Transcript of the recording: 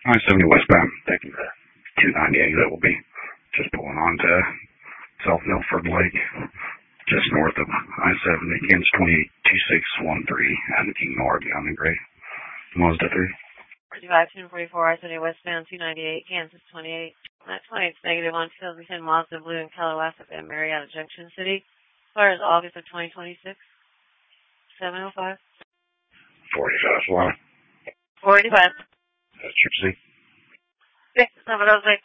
I-70 westbound, taking the 298. That will be just pulling on to South Milford Lake, just north of I-70, against 282613, and King North on the gray. Mazda 3. 244, I-70 westbound, 298, Kansas 28. That 28 is negative on field within Mazda Blue and Calawasa and Marietta Junction City. As far as August of 2026. 705. 45 watt. 485. That's Trip C. 706.